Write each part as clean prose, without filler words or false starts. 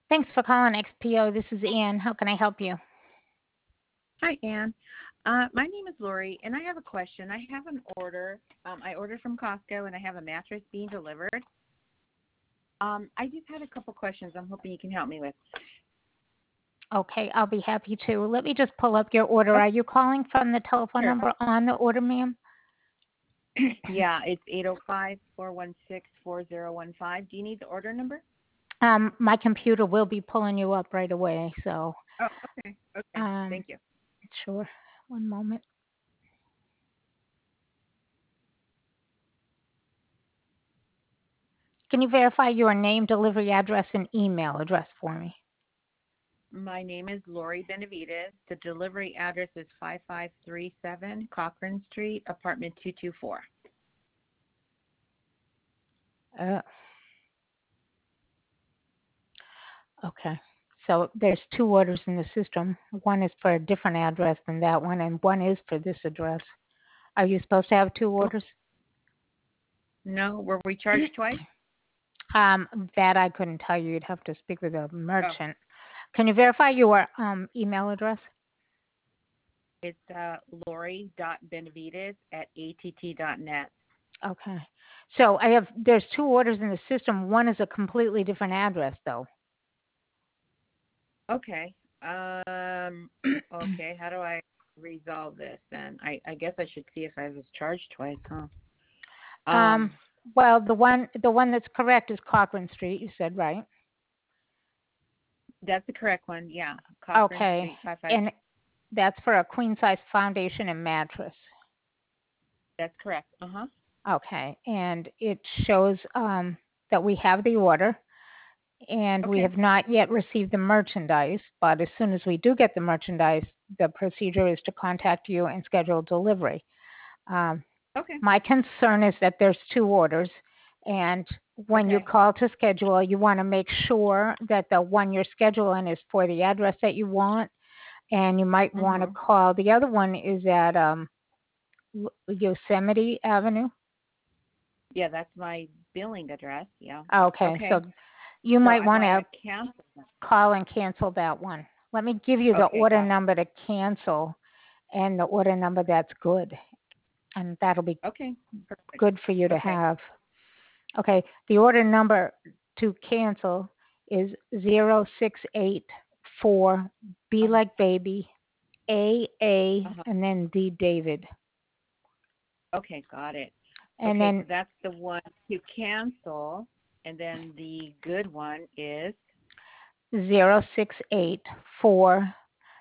Thanks for calling XPO. This is Ann. How can I help you? Hi, Ann. My name is Lori, and I have a question. I have an order. I ordered from Costco, and I have a mattress being delivered. I just had a couple questions I'm hoping you can help me with. Okay, I'll be happy to. Let me just pull up your order. Oh, Are you calling from the telephone sure. number on the order, ma'am? Yeah, it's 805-416-4015. Do you need the order number? My computer will be pulling you up right away, so Oh, okay. Okay. um, Thank you. sure. One moment. Can you verify your name, delivery address, and email address for me? My name is Lori Benavides. The delivery address is 5537 Cochrane Street, apartment 224. Uh, okay. So there's two orders in the system. One is for a different address than that one, and one is for this address. Are you supposed to have two orders? No, were we charged twice? That I couldn't tell you. You'd have to speak with a Oh, merchant. Can you verify your email address? it's lori.benavides@att.net. Okay. So there's two orders in the system. One is a completely different address, though. Okay. Okay. How do I resolve this then? I guess I should see if I was charged twice, huh? Um, Um, well, the one that's correct is Cochrane Street. You said right. that's the correct one. Yeah, Cochrane Okay, Street, 55. and that's for a queen size foundation and mattress. That's correct. Uh-huh. Okay, and it shows that we have the order. And we Okay. have not yet received the merchandise, but as soon as we do get the merchandise, the procedure is to contact you and schedule delivery. Um, Okay. my concern is that there's two orders, and when you Okay. call to schedule, you want to make sure that the one you're scheduling is for the address that you want, and you might want to Mhm. call. The other one is at Yosemite Avenue. Yeah, that's my billing address. Yeah. Okay, so Okay. you So might I want want to to cancel that. call and cancel that one. Let me give you the Okay, order got it. number to cancel and the order number that's good. And that'll be Okay. Perfect. good for you to Okay. have. Okay, the order number to cancel is 0684 B Uh-huh. like baby, AA, Uh-huh. and then D David. Okay, got it. And Okay, so then that's the one to cancel, and then the good one is 0684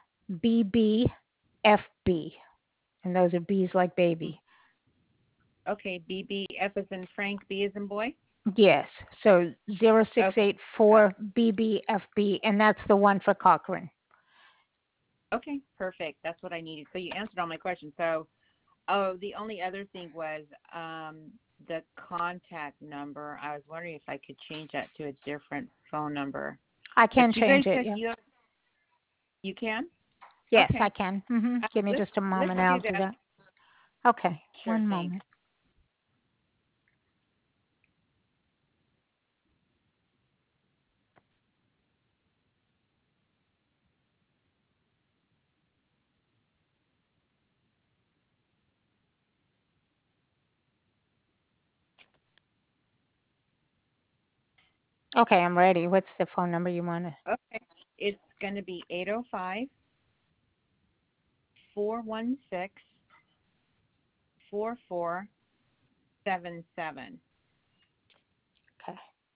BBFB. And those are B's like baby. okay, BBF as in Frank, B as in boy. Yes. So Okay, got it. 0684 BBFB, and that's the one for Cochrane. Okay, perfect. That's what I needed. So you answered all my questions. So, oh, the only other thing was the contact number. I was wondering if I could change that to a different phone number. I But can you guys change it. said Yeah. you can? Yes, I Okay. can. Give me Let's just a let's moment. do I'll do that. that. Okay. Sure One thing. moment. Okay, I'm ready. What's the phone number you want to? Okay. It's going to be 805-416-4477. Okay.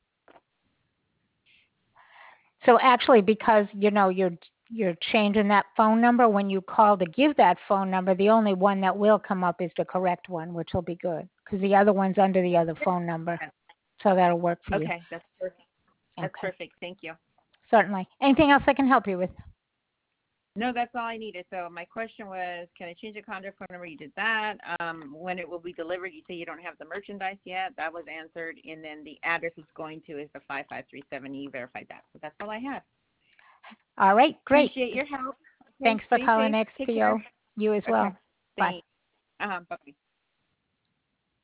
So actually, because you're changing that phone number, when you call to give that phone number, the only one that will come up is the correct one, which will be good because the other one's under the other phone number. So that'll work for you. Okay, that's perfect. That's Okay. perfect. Thank you. Certainly. Anything else I can help you with? No, that's all I needed. So my question was, can I change the contact phone number? You did that. When it will be delivered, you say you don't have the merchandise yet. That was answered. And then the address it's going to is the 5537. You verified that. So that's all I had. All right. Great. Appreciate your help. Okay, Thanks for stay calling safe. Take care. XPO. You as well. Okay, Bye. thanks. Bye.